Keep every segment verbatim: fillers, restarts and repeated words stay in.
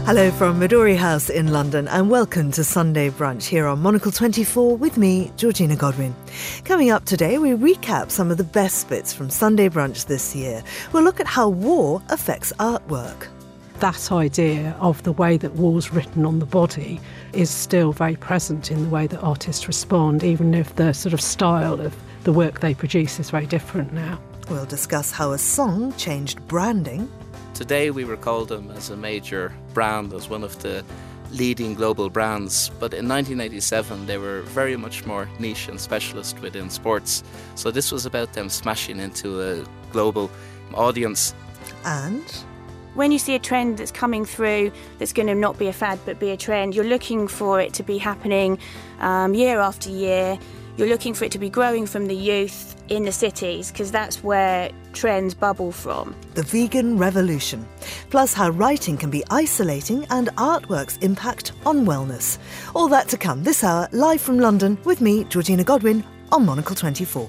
Hello from Midori House in London and welcome to Sunday Brunch here on Monocle twenty-four with me, Georgina Godwin. Coming up today, we recap some of the best bits from Sunday Brunch this year. We'll look at how war affects artwork. That idea of the way that war's written on the body is still very present in the way that artists respond, even if the sort of style of the work they produce is very different now. We'll discuss how a song changed branding. Today we recall them as a major brand, as one of the leading global brands, but in nineteen eighty-seven they were very much more niche and specialist within sports. So this was about them smashing into a global audience. And when you see a trend that's coming through that's going to not be a fad but be a trend, you're looking for it to be happening um, year after year. You're looking for it to be growing from the youth in the cities, because that's where trends bubble from. The vegan revolution, plus how writing can be isolating and artwork's impact on wellness. All that to come this hour, live from London with me, Georgina Godwin, on Monocle twenty-four.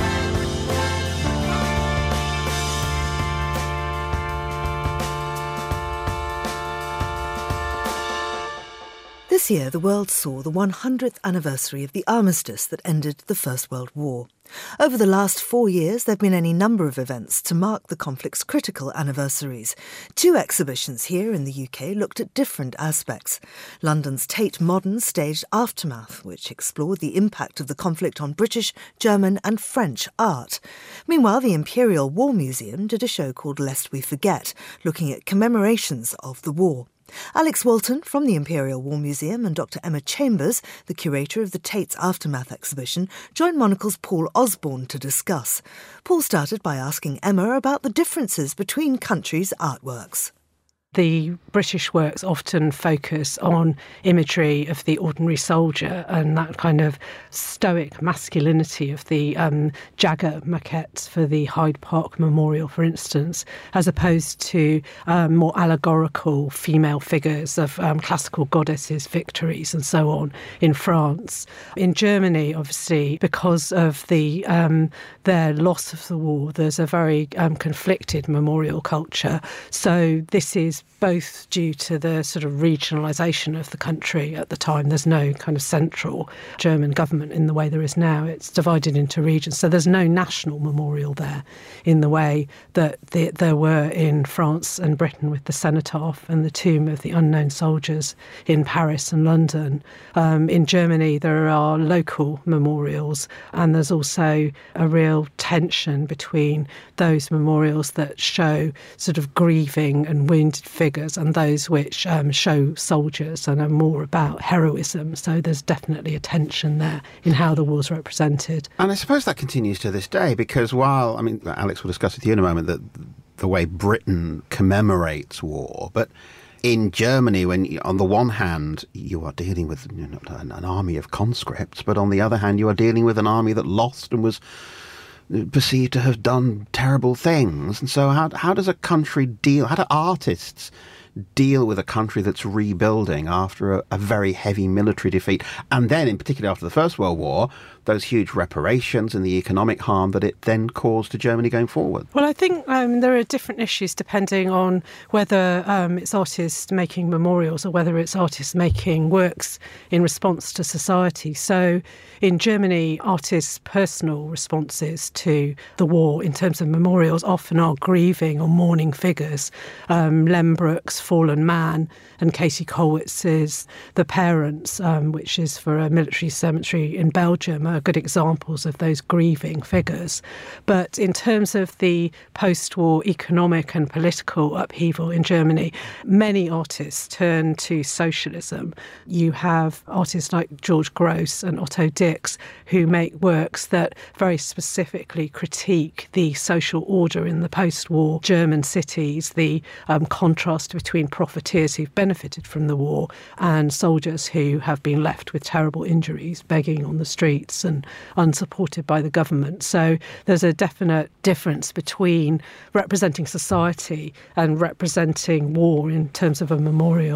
This year, the world saw the one hundredth anniversary of the armistice that ended the First World War. Over the last four years, there have been any number of events to mark the conflict's critical anniversaries. Two exhibitions here in the U K looked at different aspects. London's Tate Modern staged Aftermath, which explored the impact of the conflict on British, German and French art. Meanwhile, the Imperial War Museum did a show called Lest We Forget, looking at commemorations of the war. Alex Walton from the Imperial War Museum and Doctor Emma Chambers, the curator of the Tate's Aftermath exhibition, joined Monocle's Paul Osborne to discuss. Paul started by asking Emma about the differences between countries' artworks. The British works often focus on imagery of the ordinary soldier and that kind of stoic masculinity of the um, Jagger maquettes for the Hyde Park Memorial, for instance, as opposed to um, more allegorical female figures of um, classical goddesses, victories and so on in France. In Germany, obviously, because of the um, their loss of the war, there's a very um, conflicted memorial culture. So this is both due to the sort of regionalisation of the country at the time. There's no kind of central German government in the way there is now. It's divided into regions. So there's no national memorial there in the way that the, there were in France and Britain with the cenotaph and the tomb of the unknown soldiers in Paris and London. Um, in Germany, there are local memorials, and there's also a real tension between those memorials that show sort of grieving and wounded figures and those which um, show soldiers and are more about heroism. So there's definitely a tension there in how the war's represented. And I suppose that continues to this day, because while, I mean, Alex will discuss with you in a moment that the way Britain commemorates war, but in Germany, when on the one hand you are dealing with you know, an, an army of conscripts, but on the other hand you are dealing with an army that lost and was perceived to have done terrible things. And so how how does a country deal, how do artists deal with a country that's rebuilding after a, a very heavy military defeat? And then, in particular after the First World War, those huge reparations and the economic harm that it then caused to Germany going forward? Well, I think um, there are different issues depending on whether um, it's artists making memorials or whether it's artists making works in response to society. So in Germany, artists' personal responses to the war in terms of memorials often are grieving or mourning figures. Um, Lem Brooks' Fallen Man and Casey Colwitz's The Parents, um, which is for a military cemetery in Belgium, are good examples of those grieving figures. But in terms of the post-war economic and political upheaval in Germany, many artists turn to socialism. You have artists like George Grosz and Otto Dix who make works that very specifically critique the social order in the post-war German cities, the um, contrast between profiteers who've benefited from the war and soldiers who have been left with terrible injuries, begging on the streets and unsupported by the government. So there's a definite difference between representing society and representing war in terms of a memorial.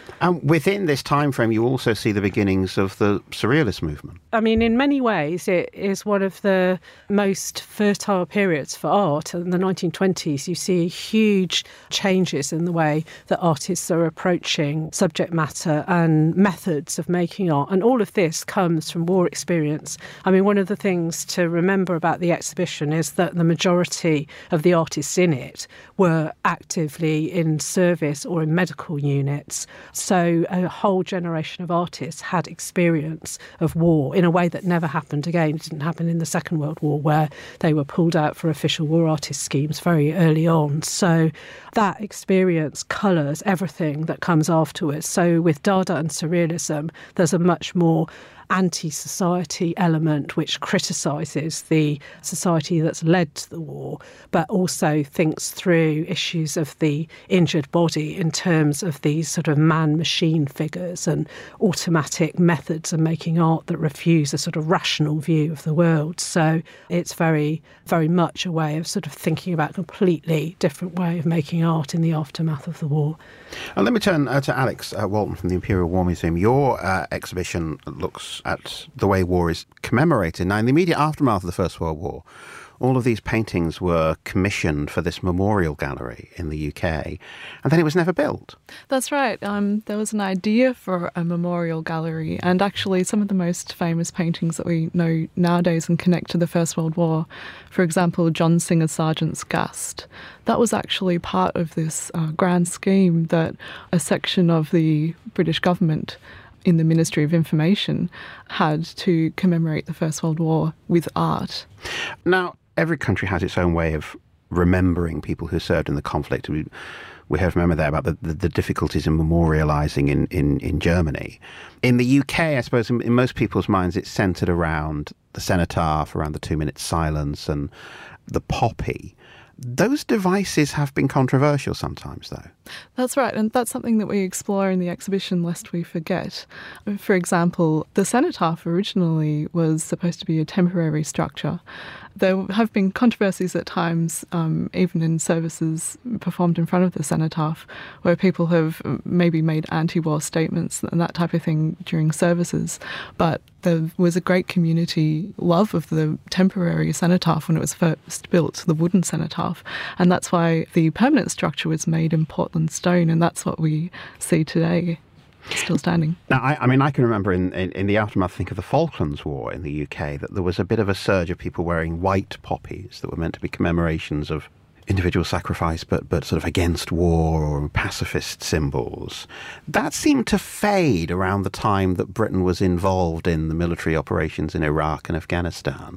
And within this time frame, you also see the beginnings of the Surrealist movement. I mean, in many ways, it is one of the most fertile periods for art. In the nineteen twenties, you see huge changes in the way that artists are approaching subject matter and methods of making art. And all of this comes from war experience. I mean, one of the things to remember about the exhibition is that the majority of the artists in it were actively in service or in medical units. So a whole generation of artists had experience of war in a way that never happened again. It didn't happen in the Second World War, where they were pulled out for official war artist schemes very early on. So that experience colours everything that comes afterwards. So with Dada and Surrealism, there's a much more anti-society element which criticises the society that's led to the war, but also thinks through issues of the injured body in terms of these sort of man-machine figures and automatic methods of making art that refuse a sort of rational view of the world. So it's very, very much a way of sort of thinking about a completely different way of making art in the aftermath of the war. And let me turn uh, to Alex uh, Walton from the Imperial War Museum. Your uh, exhibition looks at the way war is commemorated. Now, in the immediate aftermath of the First World War, all of these paintings were commissioned for this memorial gallery in the U K, and then it was never built. That's right. Um, there was an idea for a memorial gallery, and actually some of the most famous paintings that we know nowadays and connect to the First World War, for example, John Singer Sargent's Gust, that was actually part of this uh, grand scheme that a section of the British government in the Ministry of Information had to commemorate the First World War with art. Now, every country has its own way of remembering people who served in the conflict. We, we have remembered there about the, the, the difficulties in memorialising in, in, in Germany. In the U K, I suppose, in, in most people's minds, it's centred around the cenotaph, around the two-minute silence and the poppy. Those devices have been controversial sometimes, though. That's right, and that's something that we explore in the exhibition, lest we forget. For example, the cenotaph originally was supposed to be a temporary structure. There have been controversies at times, um, even in services performed in front of the cenotaph, where people have maybe made anti-war statements and that type of thing during services. But there was a great community love of the temporary cenotaph when it was first built, the wooden cenotaph. And that's why the permanent structure was made in Portland stone, and that's what we see today. Still standing. Now, I, I mean, I can remember in, in, in the aftermath, I think, of the Falklands War in the U K, that there was a bit of a surge of people wearing white poppies that were meant to be commemorations of individual sacrifice, but, but sort of against war or pacifist symbols. That seemed to fade around the time that Britain was involved in the military operations in Iraq and Afghanistan.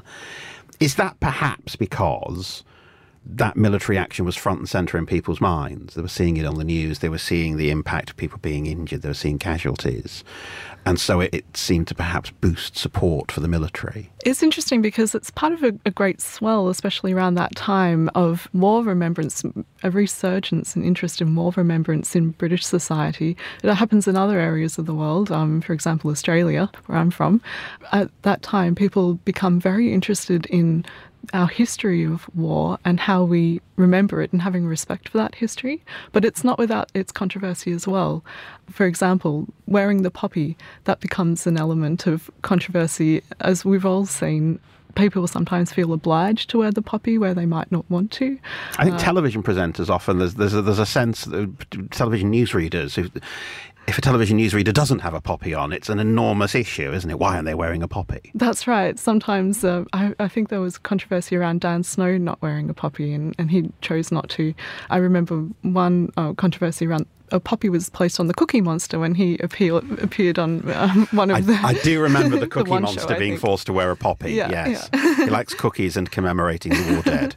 Is that perhaps because that military action was front and centre in people's minds? They were seeing it on the news, they were seeing the impact of people being injured, they were seeing casualties. And so it, it seemed to perhaps boost support for the military. It's interesting because it's part of a, a great swell, especially around that time, of war remembrance, a resurgence and interest in war remembrance in British society. It happens in other areas of the world, um, for example, Australia, where I'm from. At that time, people become very interested in our history of war and how we remember it and having respect for that history. But it's not without its controversy as well. For example, wearing the poppy, that becomes an element of controversy. As we've all seen, people sometimes feel obliged to wear the poppy where they might not want to. I think uh, television presenters often, there's, there's, a, there's a sense, that television newsreaders, who, if a television newsreader doesn't have a poppy on, it's an enormous issue, isn't it? Why aren't they wearing a poppy? That's right. Sometimes uh, I, I think there was controversy around Dan Snow not wearing a poppy, and, and he chose not to. I remember one uh, controversy around a poppy was placed on the Cookie Monster when he appeal, appeared on um, one of I, the... I do remember the Cookie the Monster show, being think. forced to wear a poppy, yeah, yes. Yeah. He likes cookies and commemorating the war dead.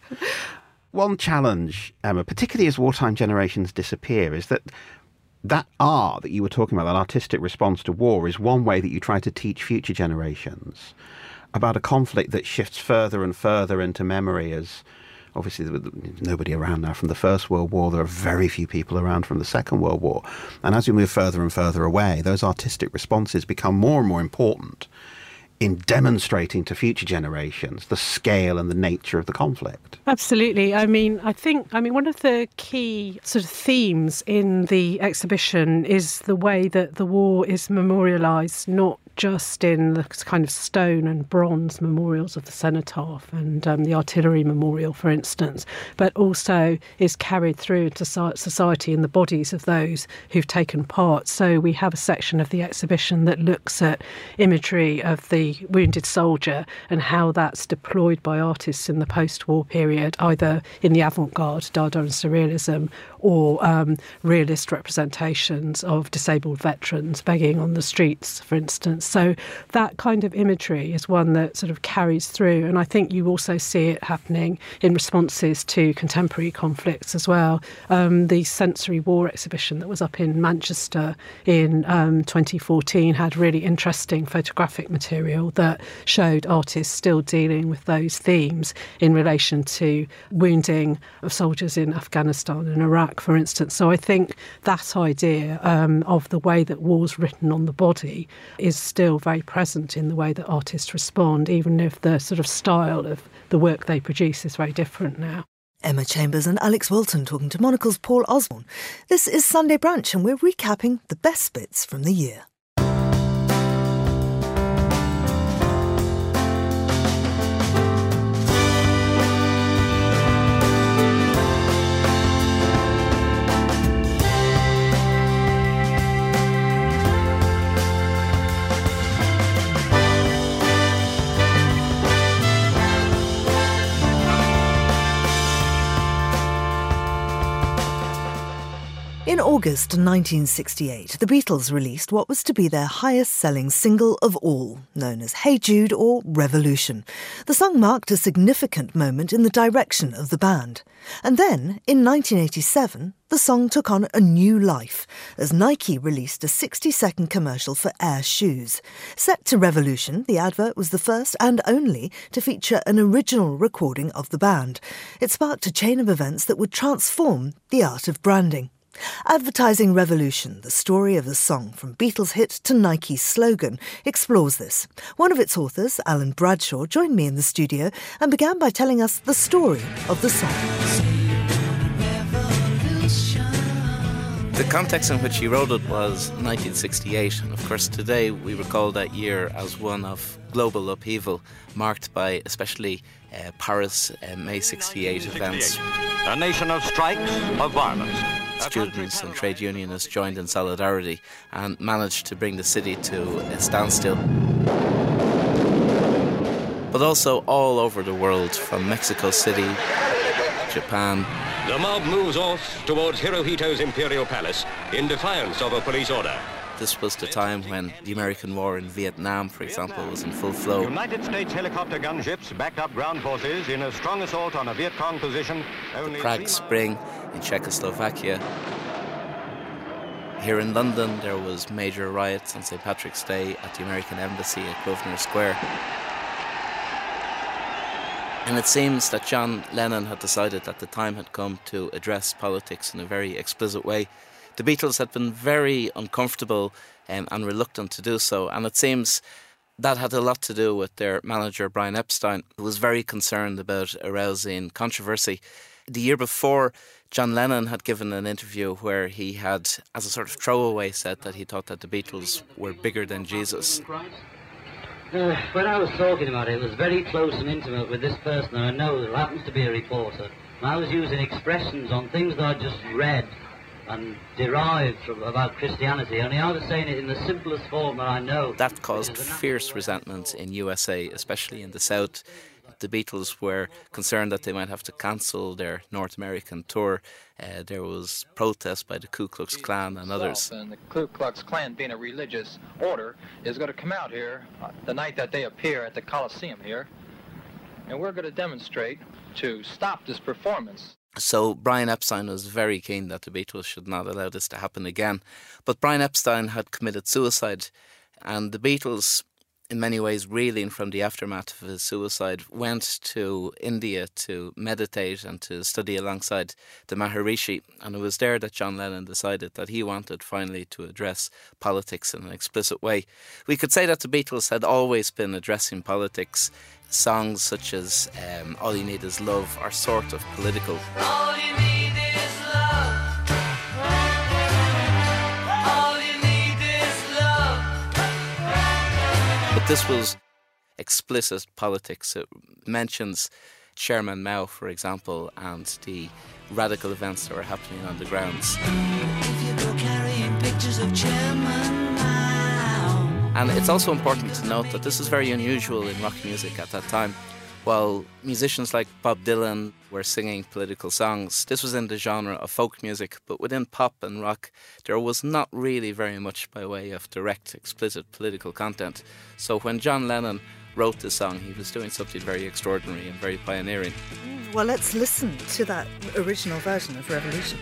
One challenge, Emma, particularly as wartime generations disappear, is that that art that you were talking about, that artistic response to war, is one way that you try to teach future generations about a conflict that shifts further and further into memory. As obviously there's nobody around now from the First World War, there are very few people around from the Second World War. And as we move further and further away, those artistic responses become more and more important in demonstrating to future generations the scale and the nature of the conflict. Absolutely. I mean, I think, I mean, one of the key sort of themes in the exhibition is the way that the war is memorialised, not just in the kind of stone and bronze memorials of the cenotaph and um, the artillery memorial, for instance, but also is carried through into society in the bodies of those who've taken part. So we have a section of the exhibition that looks at imagery of the wounded soldier and how that's deployed by artists in the post-war period, either in the avant-garde, Dada and Surrealism, or um, realist representations of disabled veterans begging on the streets, for instance. So that kind of imagery is one that sort of carries through, and I think you also see it happening in responses to contemporary conflicts as well. Um, the Sensory War exhibition that was up in Manchester in um, twenty fourteen had really interesting photographic material that showed artists still dealing with those themes in relation to wounding of soldiers in Afghanistan and Iraq, for instance. So I think that idea um, of the way that war's written on the body is still very present in the way that artists respond, even if the sort of style of the work they produce is very different now. Emma Chambers and Alex Walton talking to Monocle's Paul Osborne. This is Sunday Brunch and we're recapping the best bits from the year. In August nineteen sixty-eight, the Beatles released what was to be their highest-selling single of all, known as Hey Jude or Revolution. The song marked a significant moment in the direction of the band. And then, in nineteen eighty-seven, the song took on a new life as Nike released a sixty-second commercial for Air shoes. Set to Revolution, the advert was the first and only to feature an original recording of the band. It sparked a chain of events that would transform the art of branding. Advertising Revolution, the story of the song from Beatles' hit to Nike's slogan, explores this. One of its authors, Alan Bradshaw, joined me in the studio and began by telling us the story of the song. The context in which he wrote it was nineteen sixty-eight, and of course today we recall that year as one of global upheaval, marked by especially uh, Paris uh, May sixty-eight events. A nation of strikes, of violence. Students and trade unionists joined in solidarity and managed to bring the city to a standstill. But also all over the world, from Mexico City, Japan. The mob moves off towards Hirohito's imperial palace in defiance of a police order. This was the time when the American war in Vietnam, for example, was in full flow. United States helicopter gunships backed up ground forces in a strong assault on a Viet Cong position. The Prague Spring in Czechoslovakia. Here in London, there was major riots on Saint Patrick's Day at the American Embassy at Grosvenor Square. And it seems that John Lennon had decided that the time had come to address politics in a very explicit way. The Beatles had been very uncomfortable um, and reluctant to do so, and it seems that had a lot to do with their manager Brian Epstein, who was very concerned about arousing controversy. The year before, John Lennon had given an interview where he had, as a sort of throwaway, said that he thought that the Beatles were bigger than Jesus. Uh, when I was talking about it, it was very close and intimate with this person that I know who happens to be a reporter. And I was using expressions on things that I just read and derived from about Christianity, only I was saying it in the simplest form that I know. That caused fierce resentment in U S A, especially in the South. The Beatles were concerned that they might have to cancel their North American tour. Uh, there was protest by the Ku Klux Klan and others. And the Ku Klux Klan, being a religious order, is going to come out here uh, the night that they appear at the Coliseum here, and we're going to demonstrate to stop this performance. So Brian Epstein was very keen that the Beatles should not allow this to happen again. But Brian Epstein had committed suicide, and the Beatles in many ways reeling from the aftermath of his suicide, went to India to meditate and to study alongside the Maharishi. And it was there that John Lennon decided that he wanted finally to address politics in an explicit way. We could say that the Beatles had always been addressing politics. Songs such as um, All You Need Is Love are sort of political. All you need is love. All you need is love. But this was explicit politics. It mentions Chairman Mao, for example, and the radical events that were happening on the grounds. If you go carrying pictures of Chairman Mao. And it's also important to note that this is very unusual in rock music at that time. While musicians like Bob Dylan were singing political songs, this was in the genre of folk music, but within pop and rock there was not really very much by way of direct, explicit political content. So when John Lennon wrote this song, he was doing something very extraordinary and very pioneering. Well, let's listen to that original version of Revolution.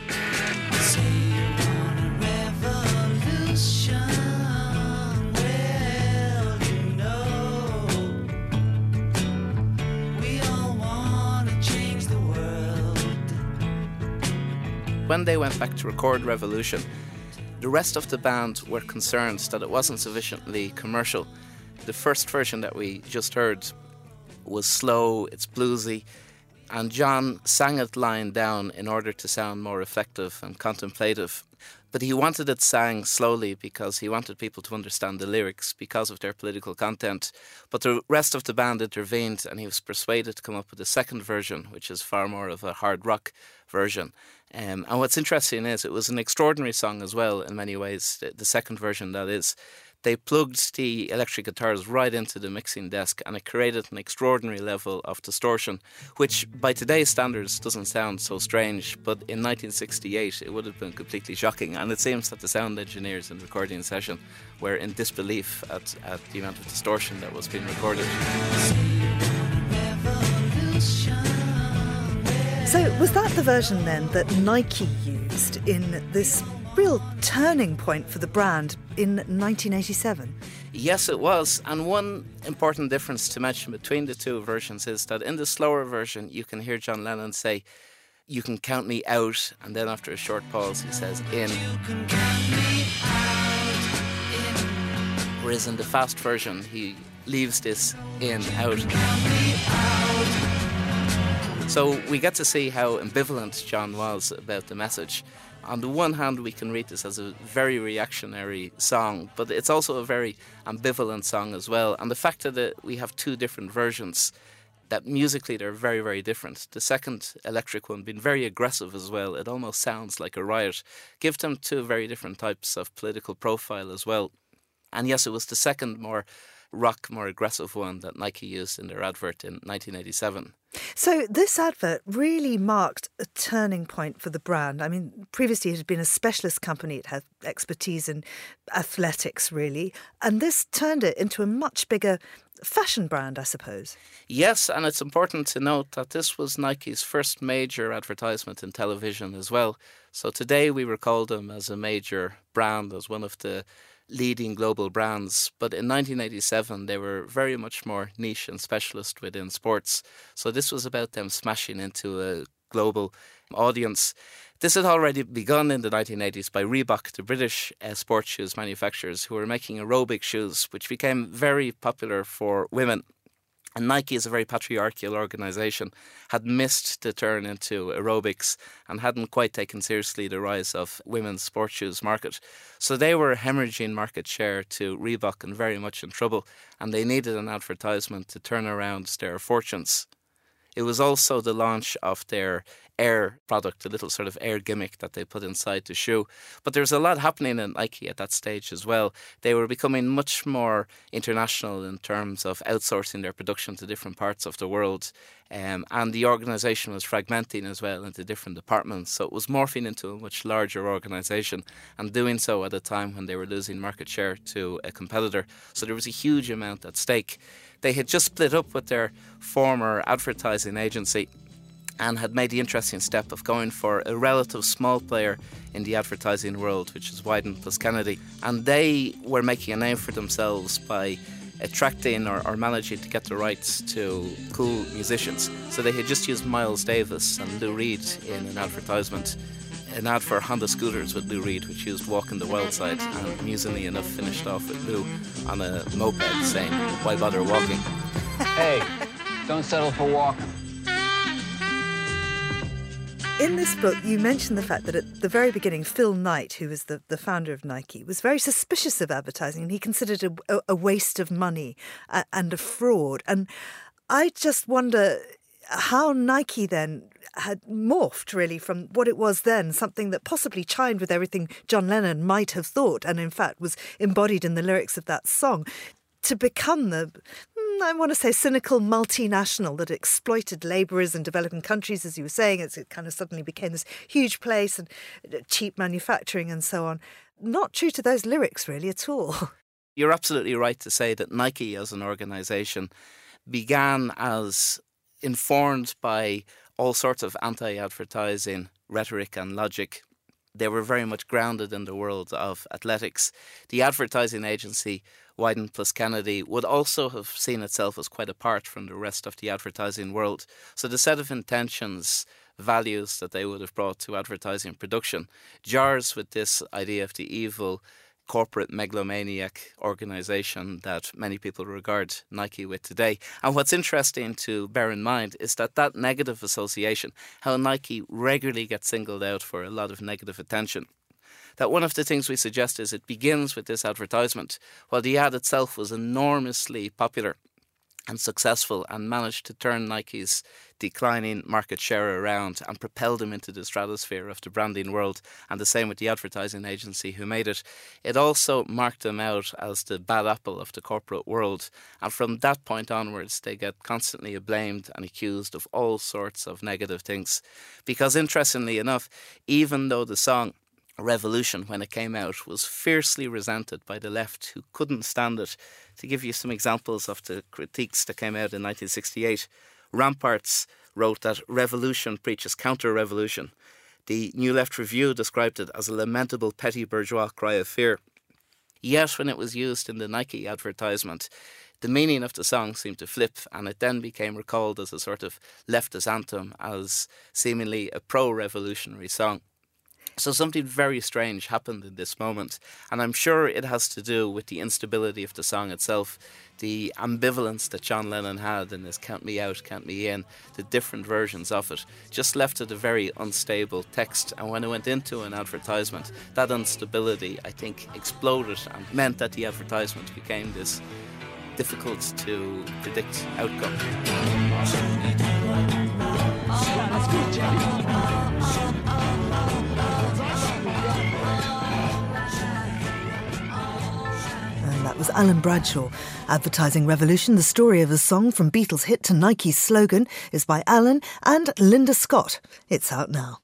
When they went back to record Revolution, the rest of the band were concerned that it wasn't sufficiently commercial. The first version that we just heard was slow, it's bluesy, and John sang it lying down in order to sound more reflective and contemplative. But he wanted it sang slowly because he wanted people to understand the lyrics because of their political content. But the rest of the band intervened and he was persuaded to come up with a second version, which is far more of a hard rock version. Um, and what's interesting is it was an extraordinary song as well in many ways, the, the second version that is. They plugged the electric guitars right into the mixing desk and it created an extraordinary level of distortion, which by today's standards doesn't sound so strange, but in nineteen sixty-eight it would have been completely shocking. And it seems that the sound engineers in the recording session were in disbelief at, at the amount of distortion that was being recorded. So was that the version then that Nike used in this real turning point for the brand in nineteen eighty-seven? Yes, it was. And one important difference to mention between the two versions is that in the slower version you can hear John Lennon say, "You can count me out," and then after a short pause he says, "in." You can count me out, in. Whereas in the fast version he leaves this in, out. Count me out. So we get to see how ambivalent John was about the message. On the one hand, we can read this as a very reactionary song, but it's also a very ambivalent song as well. And the fact that we have two different versions, that musically they're very, very different. The second electric one being very aggressive as well. It almost sounds like a riot. Give them two very different types of political profile as well. And yes, it was the second more rock, more aggressive one that Nike used in their advert in nineteen eighty-seven. So this advert really marked a turning point for the brand. I mean, previously it had been a specialist company. It had expertise in athletics, really. And this turned it into a much bigger fashion brand, I suppose. Yes, and it's important to note that this was Nike's first major advertisement in television as well. So today we recall them as a major brand, as one of the leading global brands, but in nineteen eighty-seven they were very much more niche and specialist within sports. So this was about them smashing into a global audience. This had already begun in the nineteen eighties by Reebok, the British uh, sports shoes manufacturers, who were making aerobic shoes, which became very popular for women. And Nike is a very patriarchal organisation, had missed the turn into aerobics and hadn't quite taken seriously the rise of women's sports shoes market. So they were hemorrhaging market share to Reebok and very much in trouble, and they needed an advertisement to turn around their fortunes. It was also the launch of their Air product, the little sort of Air gimmick that they put inside the shoe. But there was a lot happening in Nike at that stage as well. They were becoming much more international in terms of outsourcing their production to different parts of the world. Um, and the organisation was fragmenting as well into different departments. So it was morphing into a much larger organisation and doing so at a time when they were losing market share to a competitor. So there was a huge amount at stake. They had just split up with their former advertising agency and had made the interesting step of going for a relative small player in the advertising world, which is Wieden plus Kennedy. And they were making a name for themselves by attracting or, or managing to get the rights to cool musicians. So they had just used Miles Davis and Lou Reed in an advertisement, an ad for Honda scooters with Lou Reed, which used Walk in the Wild Side, and amusingly enough finished off with Lou on a moped saying, "Why bother walking?" Hey, don't settle for walking. In this book, you mentioned the fact that at the very beginning, Phil Knight, who was the, the founder of Nike, was very suspicious of advertising, and he considered it a, a waste of money and a fraud. And I just wonder how Nike then had morphed, really, from what it was then, something that possibly chimed with everything John Lennon might have thought, and in fact was embodied in the lyrics of that song, to become the, I want to say, cynical multinational that exploited labourers in developing countries, as you were saying. It's, it kind of suddenly became this huge place and cheap manufacturing and so on. Not true to those lyrics, really, at all. You're absolutely right to say that Nike as an organisation began as informed by all sorts of anti-advertising rhetoric and logic. They were very much grounded in the world of athletics. The advertising agency, Wyden plus Kennedy, would also have seen itself as quite apart from the rest of the advertising world. So the set of intentions, values that they would have brought to advertising production jars with this idea of the evil corporate megalomaniac organisation that many people regard Nike with today. And what's interesting to bear in mind is that that negative association, how Nike regularly gets singled out for a lot of negative attention, that one of the things we suggest is it begins with this advertisement. While the ad itself was enormously popular and successful and managed to turn Nike's declining market share around and propel them into the stratosphere of the branding world, and the same with the advertising agency who made it, it also marked them out as the bad apple of the corporate world. And from that point onwards, they get constantly blamed and accused of all sorts of negative things. Because interestingly enough, even though the song Revolution, when it came out, was fiercely resented by the left, who couldn't stand it. To give you some examples of the critiques that came out in nineteen sixty-eight, Ramparts wrote that Revolution preaches counter-revolution. The New Left Review described it as a lamentable petty bourgeois cry of fear. Yet when it was used in the Nike advertisement, the meaning of the song seemed to flip, and it then became recalled as a sort of leftist anthem, as seemingly a pro-revolutionary song. So something very strange happened in this moment, and I'm sure it has to do with the instability of the song itself, the ambivalence that John Lennon had in his Count Me Out, Count Me In, the different versions of it, just left it a very unstable text. And when it went into an advertisement, that instability, I think, exploded and meant that the advertisement became this difficult to predict outcome. That was Alan Bradshaw. Advertising Revolution, the story of a song from Beatles' hit to Nike's slogan, is by Alan and Linda Scott. It's out now.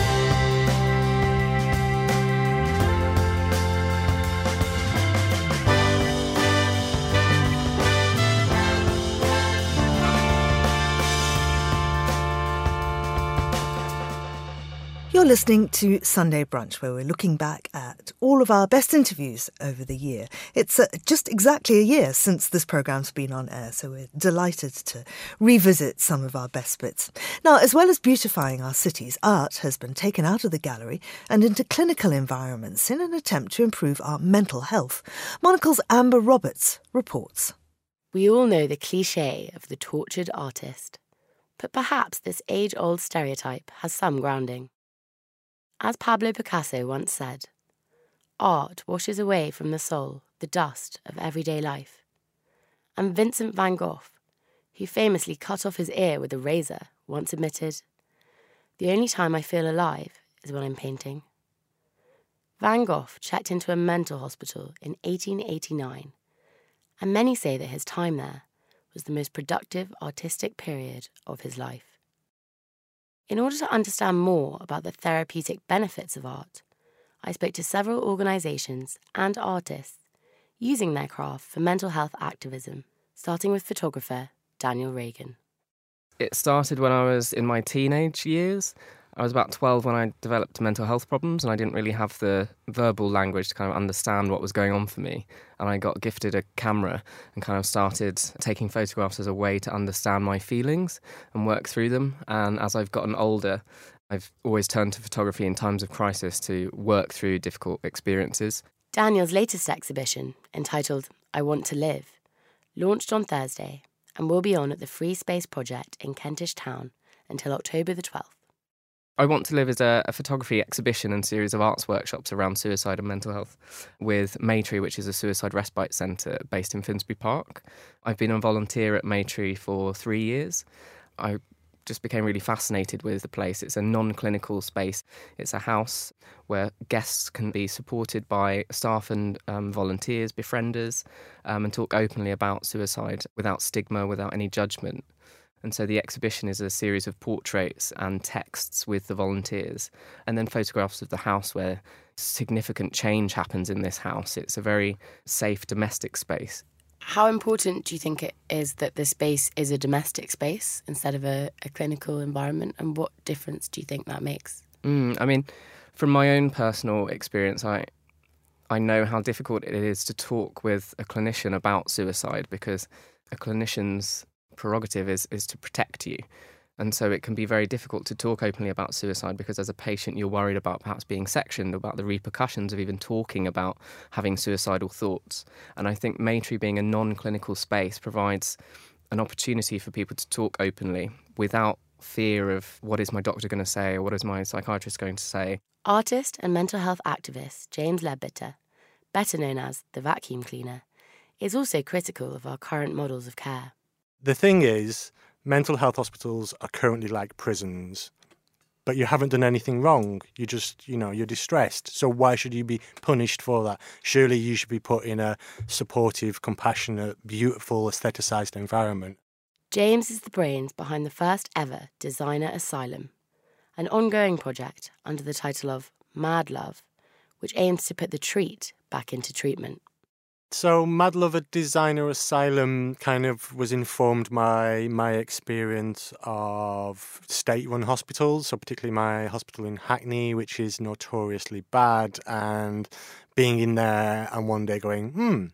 You're listening to Sunday Brunch, where we're looking back at all of our best interviews over the year. It's uh, just exactly a year since this programme's been on air, so we're delighted to revisit some of our best bits. Now, as well as beautifying our cities, art has been taken out of the gallery and into clinical environments in an attempt to improve our mental health. Monocle's Amber Roberts reports. We all know the cliché of the tortured artist, but perhaps this age-old stereotype has some grounding. As Pablo Picasso once said, art washes away from the soul the dust of everyday life. And Vincent van Gogh, who famously cut off his ear with a razor, once admitted, "The only time I feel alive is when I'm painting." Van Gogh checked into a mental hospital in eighteen eighty-nine, and many say that his time there was the most productive artistic period of his life. In order to understand more about the therapeutic benefits of art, I spoke to several organisations and artists using their craft for mental health activism, starting with photographer Daniel Reagan. It started when I was in my teenage years. I was about twelve when I developed mental health problems, and I didn't really have the verbal language to kind of understand what was going on for me. And I got gifted a camera and kind of started taking photographs as a way to understand my feelings and work through them. And as I've gotten older, I've always turned to photography in times of crisis to work through difficult experiences. Daniel's latest exhibition, entitled I Want to Live, launched on Thursday and will be on at the Free Space Project in Kentish Town until October the twelfth. I Want to Live is a, a photography exhibition and series of arts workshops around suicide and mental health with Maytree, which is a suicide respite centre based in Finsbury Park. I've been a volunteer at Maytree for three years. I just became really fascinated with the place. It's a non-clinical space. It's a house where guests can be supported by staff and um, volunteers, befrienders, um, and talk openly about suicide without stigma, without any judgment. And so the exhibition is a series of portraits and texts with the volunteers, and then photographs of the house where significant change happens in this house. It's a very safe domestic space. How important do you think it is that the space is a domestic space instead of a, a clinical environment, and what difference do you think that makes? Mm, I mean, from my own personal experience, I I know how difficult it is to talk with a clinician about suicide, because a clinician's prerogative is, is to protect you. And so it can be very difficult to talk openly about suicide because as a patient you're worried about perhaps being sectioned, about the repercussions of even talking about having suicidal thoughts. And I think Maytree, being a non-clinical space, provides an opportunity for people to talk openly without fear of what is my doctor going to say or what is my psychiatrist going to say. Artist and mental health activist James Leadbitter, better known as the vacuum cleaner, is also critical of our current models of care. The thing is, mental health hospitals are currently like prisons, but you haven't done anything wrong. You just, you know, you're distressed. So why should you be punished for that? Surely you should be put in a supportive, compassionate, beautiful, aestheticised environment. James is the brains behind the first ever Designer Asylum, an ongoing project under the title of Mad Love, which aims to put the treat back into treatment. So Mad Love at Designer Asylum kind of was informed by my experience of state-run hospitals, so particularly my hospital in Hackney, which is notoriously bad, and being in there and one day going, hmm,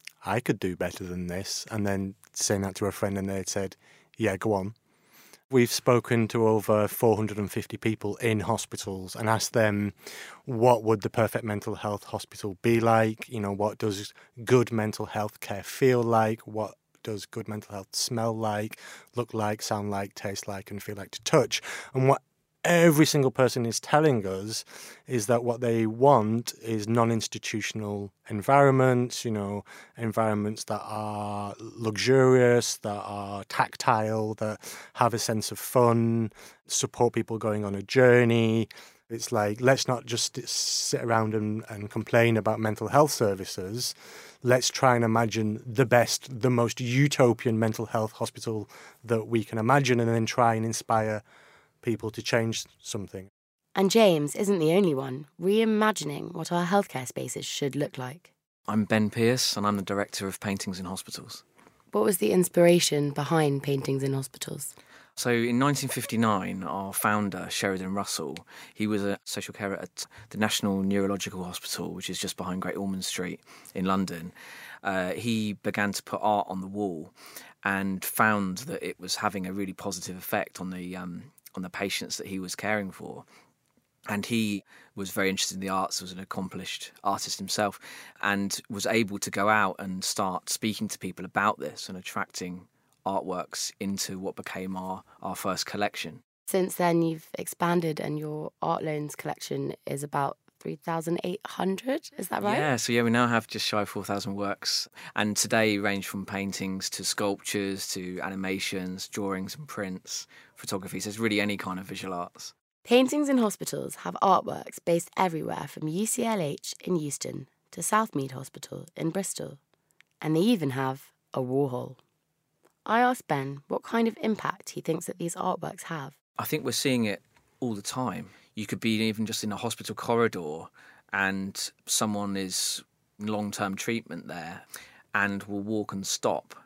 I could do better than this, and then saying that to a friend and they said, yeah, go on. We've spoken to over four hundred fifty people in hospitals and asked them what would the perfect mental health hospital be like, you know, what does good mental health care feel like, what does good mental health smell like, look like, sound like, taste like and feel like to touch. And what every single person is telling us is that what they want is non-institutional environments, you know, environments that are luxurious, that are tactile, that have a sense of fun, support people going on a journey. It's like, let's not just sit around and, and complain about mental health services. Let's try and imagine the best, the most utopian mental health hospital that we can imagine, and then try and inspire people to change something. And James isn't the only one reimagining what our healthcare spaces should look like. I'm Ben Pearce and I'm the Director of Paintings in Hospitals. What was the inspiration behind Paintings in Hospitals? So in nineteen fifty-nine, our founder, Sheridan Russell, he was a social carer at the National Neurological Hospital, which is just behind Great Ormond Street in London. Uh, he began to put art on the wall and found that it was having a really positive effect on the um, on the patients that he was caring for. And he was very interested in the arts, was an accomplished artist himself, and was able to go out and start speaking to people about this and attracting artworks into what became our, our first collection. Since then, you've expanded and your Art Loans collection is about three thousand eight hundred, is that right? Yeah, so yeah, we now have just shy of four thousand works, and today range from paintings to sculptures to animations, drawings and prints, photography, so it's really any kind of visual arts. Paintings in Hospitals have artworks based everywhere from U C L H in Euston to Southmead Hospital in Bristol, and they even have a Warhol. I asked Ben what kind of impact he thinks that these artworks have. I think we're seeing it all the time. You could be even just in a hospital corridor and someone is in long-term treatment there and will walk and stop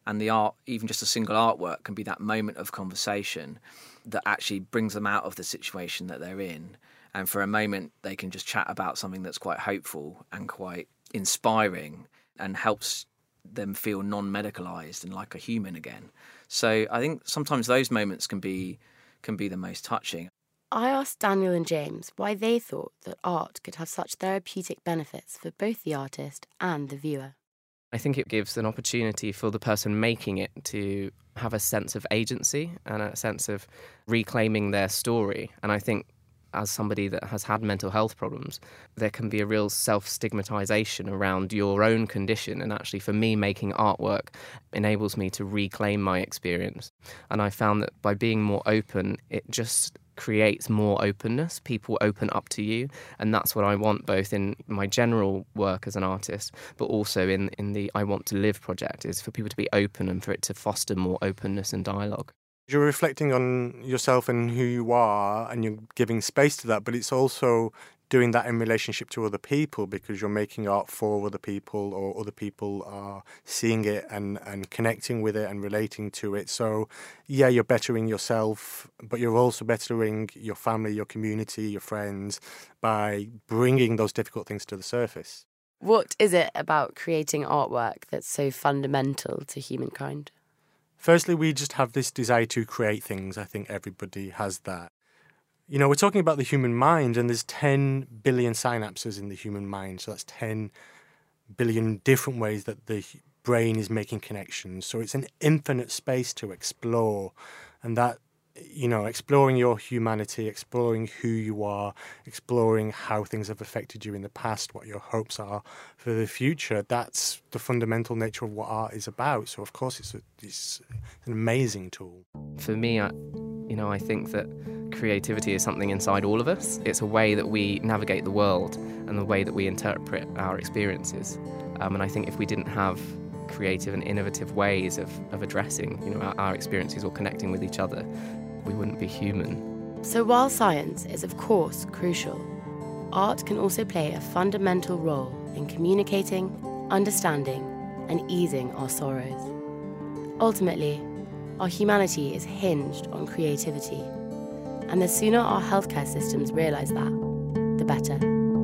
And the art, even just a single artwork, can be that moment of conversation that actually brings them out of the situation that they're in. And for a moment, they can just chat about something that's quite hopeful and quite inspiring and helps them feel non-medicalised and like a human again. So I think sometimes those moments can be can be the most touching. I asked Daniel and James why they thought that art could have such therapeutic benefits for both the artist and the viewer. I think it gives an opportunity for the person making it to have a sense of agency and a sense of reclaiming their story. And I think as somebody that has had mental health problems, there can be a real self-stigmatisation around your own condition. And actually, for me, making artwork enables me to reclaim my experience. And I found that by being more open, it just creates more openness. People open up to you. And that's what I want, both in my general work as an artist, but also in, in the I Want to Live project, is for people to be open and for it to foster more openness and dialogue. You're reflecting on yourself and who you are, and you're giving space to that, but it's also doing that in relationship to other people, because you're making art for other people, or other people are seeing it and, and connecting with it and relating to it. So, yeah, you're bettering yourself, but you're also bettering your family, your community, your friends, by bringing those difficult things to the surface. What is it about creating artwork that's so fundamental to humankind? Firstly, we just have this desire to create things. I think everybody has that. You know, we're talking about the human mind, and there's ten billion synapses in the human mind. So that's ten billion different ways that the brain is making connections. So it's an infinite space to explore. And that, you know, exploring your humanity, exploring who you are, exploring how things have affected you in the past, what your hopes are for the future, that's the fundamental nature of what art is about. So, of course, it's, a, it's an amazing tool. For me, I, you know, I think that creativity is something inside all of us. It's a way that we navigate the world and the way that we interpret our experiences. Um, and I think if we didn't have creative and innovative ways of, of addressing, you know, our, our experiences or connecting with each other, we wouldn't be human. So while science is of course crucial, art can also play a fundamental role in communicating, understanding, and easing our sorrows. Ultimately, our humanity is hinged on creativity, and the sooner our healthcare systems realise that, the better.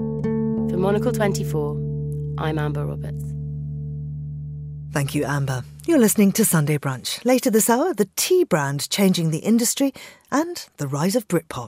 For Monocle twenty-four, I'm Amber Roberts. Thank you, Amber. You're listening to Sunday Brunch. Later this hour, the tea brand changing the industry and the rise of Britpop.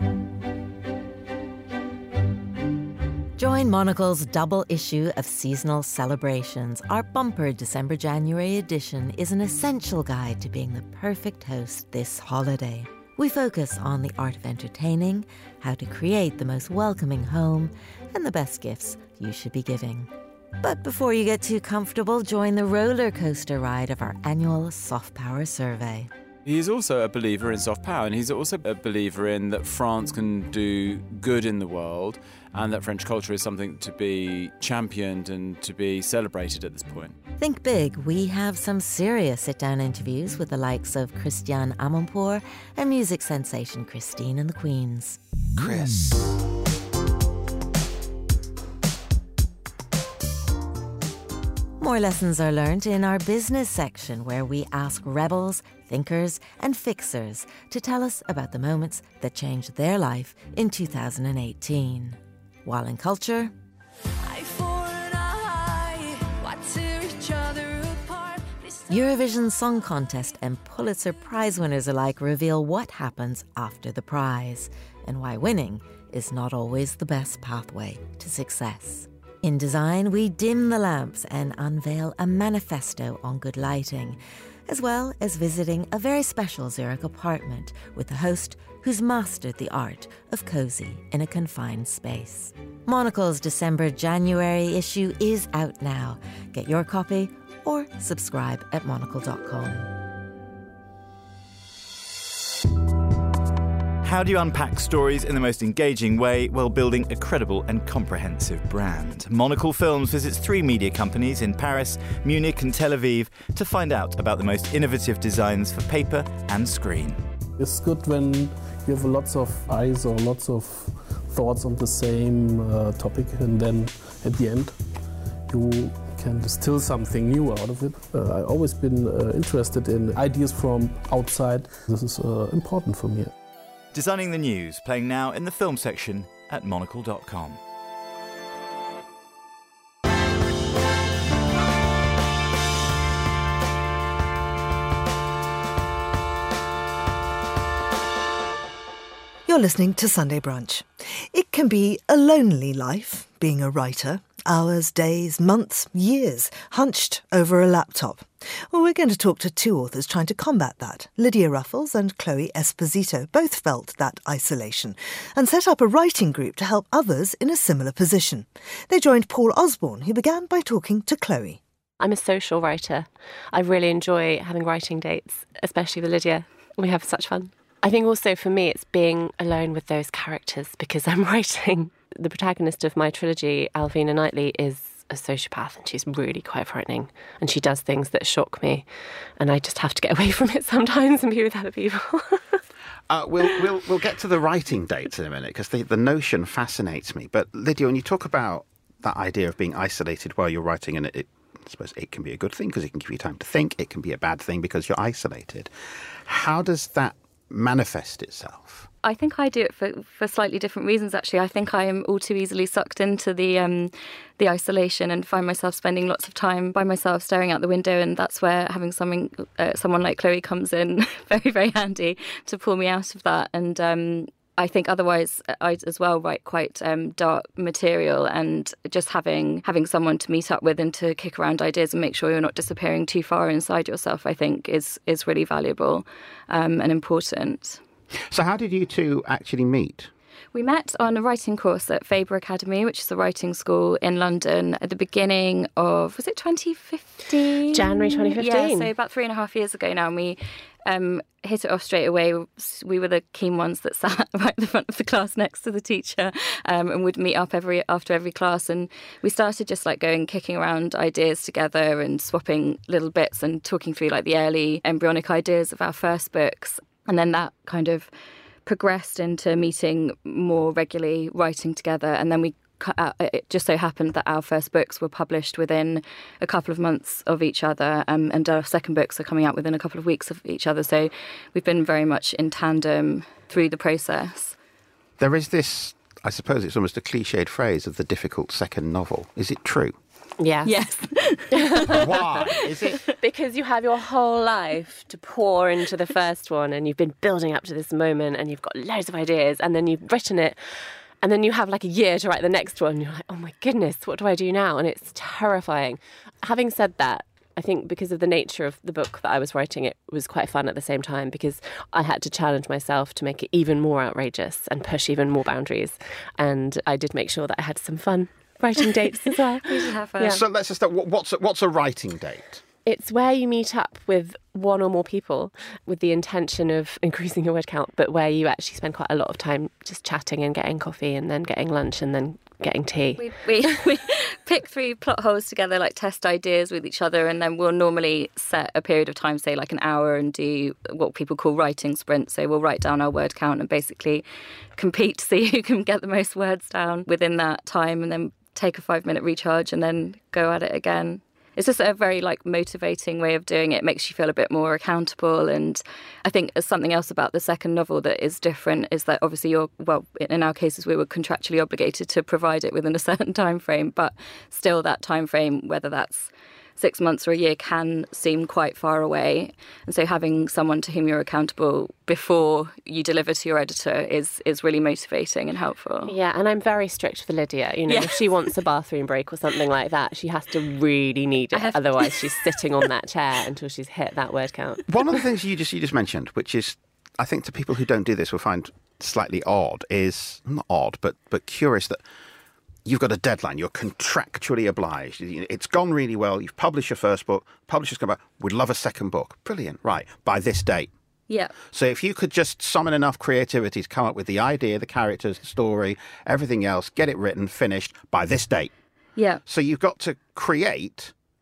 Join Monocle's double issue of seasonal celebrations. Our bumper December-January edition is an essential guide to being the perfect host this holiday. We focus on the art of entertaining, how to create the most welcoming home, and the best gifts you should be giving. But before you get too comfortable, join the roller coaster ride of our annual Soft Power survey. He's also a believer in soft power, and he's also a believer in that France can do good in the world, and that French culture is something to be championed and to be celebrated at this point. Think big. We have some serious sit-down interviews with the likes of Christiane Amanpour and music sensation Christine and the Queens. Chris. More lessons are learned in our business section, where we ask rebels, thinkers and fixers to tell us about the moments that changed their life in two thousand eighteen. While in culture, Eurovision Song Contest and Pulitzer Prize winners alike reveal what happens after the prize and why winning is not always the best pathway to success. In design, we dim the lamps and unveil a manifesto on good lighting, as well as visiting a very special Zurich apartment with a host who's mastered the art of cozy in a confined space. Monocle's December-January issue is out now. Get your copy or subscribe at monocle dot com. How do you unpack stories in the most engaging way while building a credible and comprehensive brand? Monocle Films visits three media companies in Paris, Munich and Tel Aviv to find out about the most innovative designs for paper and screen. It's good when you have lots of eyes or lots of thoughts on the same uh, topic, and then at the end you can distill something new out of it. Uh, I've always been uh, interested in ideas from outside. This is uh, important for me. Designing the News, playing now in the film section at monocle dot com. You're listening to Sunday Brunch. It can be a lonely life, being a writer. Hours, days, months, years, hunched over a laptop. Well, we're going to talk to two authors trying to combat that. Lydia Ruffles and Chloe Esposito both felt that isolation and set up a writing group to help others in a similar position. They joined Paul Osborne, who began by talking to Chloe. I'm a social writer. I really enjoy having writing dates, especially with Lydia. We have such fun. I think also for me it's being alone with those characters because I'm writing. The protagonist of my trilogy, Alvina Knightley, is a sociopath and she's really quite frightening and she does things that shock me and I just have to get away from it sometimes and be with other people. uh, we'll, we'll, we'll get to the writing dates in a minute because the, the notion fascinates me. But Lydia, when you talk about that idea of being isolated while you're writing, and it, it I suppose it can be a good thing because it can give you time to think, it can be a bad thing because you're isolated. How does that manifest itself? I think I do it for, for slightly different reasons, actually. I think I am all too easily sucked into the um, the isolation and find myself spending lots of time by myself staring out the window, and that's where having something, uh, someone like Chloe comes in very, very handy to pull me out of that. And um, I think otherwise I as well write quite um, dark material, and just having having someone to meet up with and to kick around ideas and make sure you're not disappearing too far inside yourself, I think is, is really valuable um, and important. So how did you two actually meet? We met on a writing course at Faber Academy, which is a writing school in London, at the beginning of, was it twenty fifteen? January twenty fifteen. Yeah, so about three and a half years ago now. And we um, hit it off straight away. We were the keen ones that sat right at the front of the class next to the teacher um, and would meet up every after every class. And we started just like going, kicking around ideas together and swapping little bits and talking through like the early embryonic ideas of our first books. And then that kind of progressed into meeting more regularly, writing together. And then we uh, it just so happened that our first books were published within a couple of months of each other, um, and our second books are coming out within a couple of weeks of each other. So we've been very much in tandem through the process. There is this, I suppose it's almost a cliched phrase of the difficult second novel. Is it true? Yes. Yes. Why? Is it? Because you have your whole life to pour into the first one and you've been building up to this moment and you've got loads of ideas and then you've written it and then you have like a year to write the next one. You're like, oh my goodness, what do I do now? And it's terrifying. Having said that, I think because of the nature of the book that I was writing, it was quite fun at the same time because I had to challenge myself to make it even more outrageous and push even more boundaries. And I did make sure that I had some fun writing dates as well. We should have fun. Yeah. So let's just start. What's a, what's a writing date? It's where you meet up with one or more people with the intention of increasing your word count, but where you actually spend quite a lot of time just chatting and getting coffee and then getting lunch and then getting tea. We, we, we pick through plot holes together, like test ideas with each other, and then we'll normally set a period of time, say like an hour, and do what people call writing sprints. So we'll write down our word count and basically compete to see who can get the most words down within that time, and then take a five minute recharge and then go at it again. It's just a very like motivating way of doing it. It makes you feel a bit more accountable. And I think there's something else about the second novel that is different is that obviously you're, well, in our cases, we were contractually obligated to provide it within a certain time frame, but still that time frame, whether that's six months or a year, can seem quite far away. And so having someone to whom you're accountable before you deliver to your editor is is really motivating and helpful. Yeah, and I'm very strict for Lydia. You know, yes. If she wants a bathroom break or something like that, she has to really need it. Otherwise, she's sitting on that chair until she's hit that word count. One of the things you just you just mentioned, which is, I think to people who don't do this will find slightly odd, is, not odd, but but curious that you've got a deadline. You're contractually obliged. It's gone really well. You've published your first book. Publishers come back, we'd love a second book. Brilliant. Right. By this date. Yeah. So if you could just summon enough creativity to come up with the idea, the characters, the story, everything else, get it written, finished by this date. Yeah. So you've got to create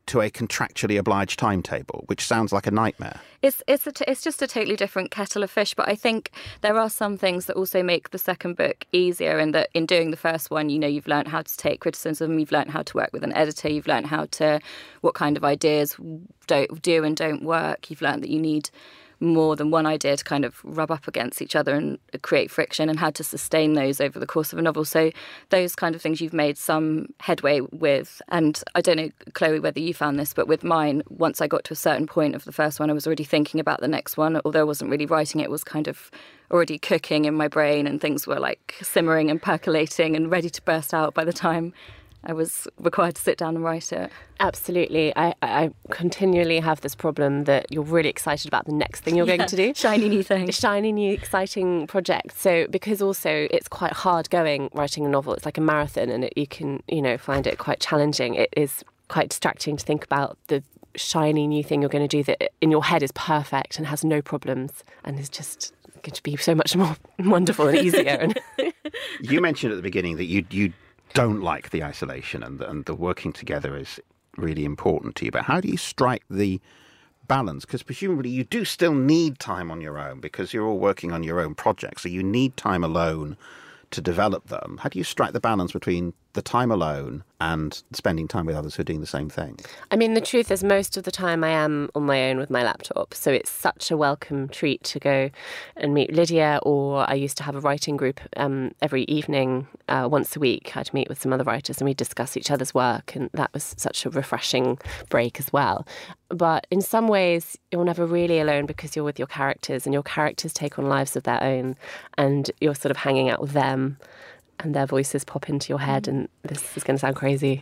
to a contractually obliged timetable, which sounds like a nightmare. It's it's a t- it's just a totally different kettle of fish. But I think there are some things that also make the second book easier. In that, in doing the first one, you know, you've learned how to take criticism, you've learned how to work with an editor, you've learned how to what kind of ideas don't do and don't work. You've learned that you need more than one idea to kind of rub up against each other and create friction, and how to sustain those over the course of a novel. So those kind of things you've made some headway with. And I don't know, Chloe, whether you found this, but with mine, once I got to a certain point of the first one, I was already thinking about the next one. Although I wasn't really writing it, it was kind of already cooking in my brain, and things were like simmering and percolating and ready to burst out by the time I was required to sit down and write it. Absolutely. I, I continually have this problem that you're really excited about the next thing you're Yeah, going to do. shiny new thing. Shiny new exciting project. So because also it's quite hard going writing a novel. It's like a marathon, and it, you can, you know, find it quite challenging. It is quite distracting to think about the shiny new thing you're going to do that in your head is perfect and has no problems and is just going to be so much more wonderful and easier. You mentioned at the beginning that you you don't like the isolation, and the, and the working together is really important to you. But how do you strike the balance? Because presumably you do still need time on your own, because you're all working on your own projects, so you need time alone to develop them. How do you strike the balance between the time alone and spending time with others who are doing the same thing? I mean, the truth is most of the time I am on my own with my laptop, so it's such a welcome treat to go and meet Lydia. Or I used to have a writing group um, every evening, uh, once a week. I'd meet with some other writers and we'd discuss each other's work, and that was such a refreshing break as well. But in some ways, you're never really alone, because you're with your characters, and your characters take on lives of their own, and you're sort of hanging out with them, and their voices pop into your head, and this is going to sound crazy.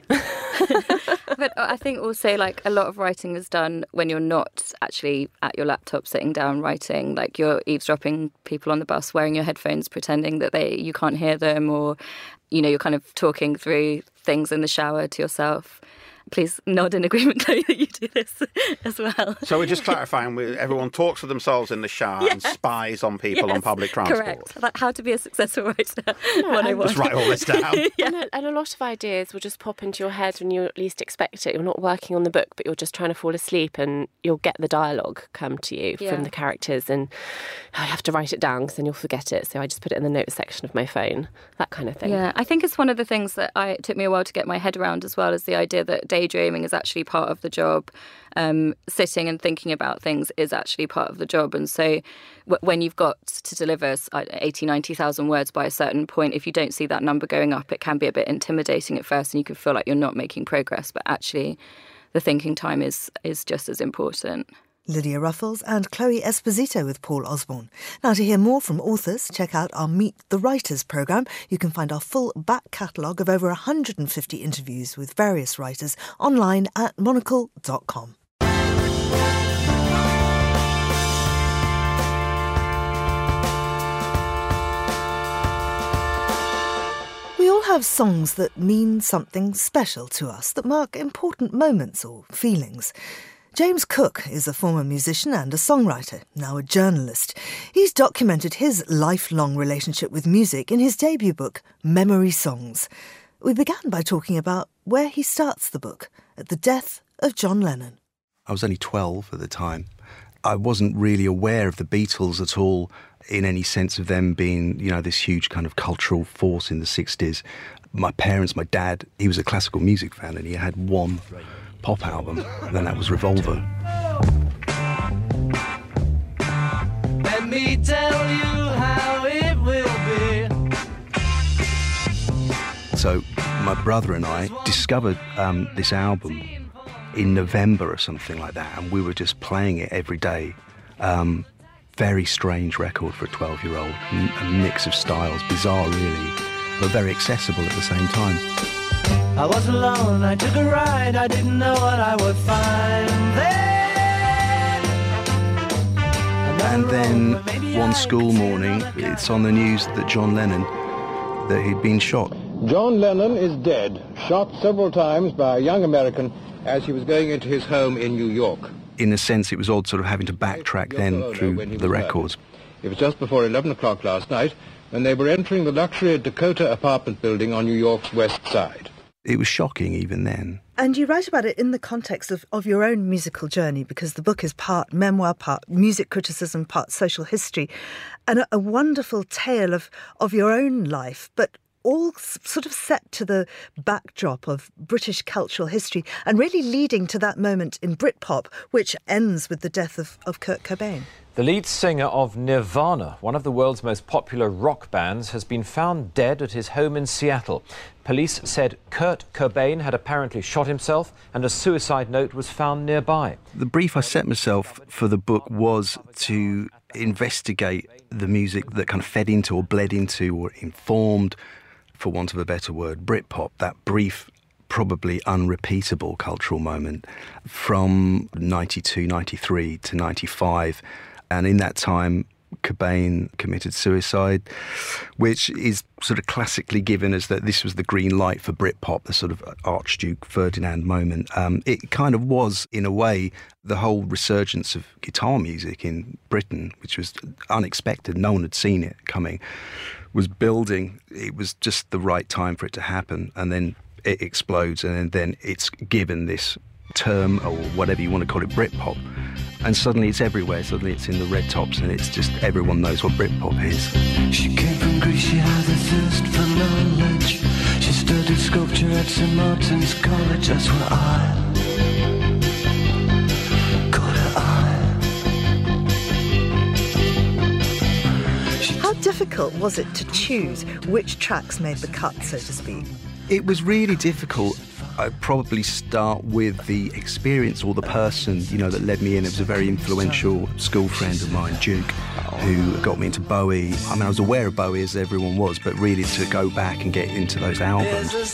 But I think also, like, a lot of writing is done when you're not actually at your laptop sitting down writing. Like, you're eavesdropping people on the bus, wearing your headphones, pretending that they you can't hear them, or, you know, you're kind of talking through things in the shower to yourself. Please nod in agreement, Chloe, that you do this as well. So we're just clarifying, we, everyone talks to themselves in the shower yes. and spies on people yes, on public transport. Correct. Like how to be a successful writer. No, just write all this down. yeah. and, a, and a lot of ideas will just pop into your head when you least expect it. You're not working on the book, but you're just trying to fall asleep, and you'll get the dialogue come to you yeah. from the characters, and I have to write it down because then you'll forget it. So I just put it in the notes section of my phone, that kind of thing. Yeah, I think it's one of the things that I, it took me a while to get my head around as well, is the idea that daydreaming is actually part of the job. Um, sitting and thinking about things is actually part of the job. And so w- when you've got to deliver eighty, ninety thousand words by a certain point, if you don't see that number going up, it can be a bit intimidating at first, and you can feel like you're not making progress. But actually, the thinking time is is just as important. Lydia Ruffles and Chloe Esposito with Paul Osborne. Now, to hear more from authors, check out our Meet the Writers programme. You can find our full back catalogue of over one hundred fifty interviews with various writers online at monocle dot com. We all have songs that mean something special to us, that mark important moments or feelings. James Cook is a former musician and a songwriter, now a journalist. He's documented his lifelong relationship with music in his debut book, Memory Songs. We began by talking about where he starts the book, at the death of John Lennon. I was only twelve at the time. I wasn't really aware of the Beatles at all, in any sense of them being, you know, this huge kind of cultural force in the sixties. My parents, my dad, he was a classical music fan, and he had one pop album, and then that was Revolver. Let me tell you how it will be. So my brother and I discovered um, this album in November or something like that, and we were just playing it every day. Um, very strange record for a twelve-year-old, a mix of styles, bizarre really, but very accessible at the same time. I was alone, I took a ride, I didn't know what I would find there. And then one school morning, it's on the news that John Lennon, that he'd been shot. John Lennon is dead, shot several times by a young American as he was going into his home in New York. In a sense, it was odd sort of having to backtrack then through the records. It was just before eleven o'clock last night when they were entering the luxury Dakota apartment building on New York's west side. It was shocking even then. And you write about it in the context of, of your own musical journey, because the book is part memoir, part music criticism, part social history, and a, a wonderful tale of, of your own life, but all sort of set to the backdrop of British cultural history and really leading to that moment in Britpop, which ends with the death of, of Kurt Cobain. The lead singer of Nirvana, one of the world's most popular rock bands, has been found dead at his home in Seattle. Police said Kurt Cobain had apparently shot himself and a suicide note was found nearby. The brief I set myself for the book was to investigate the music that kind of fed into or bled into or informed, for want of a better word, Britpop, that brief, probably unrepeatable cultural moment from ninety-two, ninety-three to ninety-five. And in that time, Cobain committed suicide, which is sort of classically given as that this was the green light for Britpop, the sort of Archduke Ferdinand moment. Um, it kind of was, in a way, the whole resurgence of guitar music in Britain, which was unexpected. No one had seen it coming, was building. It was just the right time for it to happen. And then it explodes, and then it's given this term, or whatever you want to call it, Britpop. And suddenly it's everywhere. Suddenly it's in the red tops, and it's just everyone knows what Britpop is. She came from Greece, she had a thirst for knowledge. She studied sculpture at Saint Martin's College. That's where I caught her eye. How difficult was it to choose which tracks made the cut, so to speak? It was really difficult. I'd probably start with the experience or the person, you know, that led me in. It was a very influential school friend of mine, Duke, who got me into Bowie. I mean, I was aware of Bowie as everyone was, but really to go back and get into those albums. There's a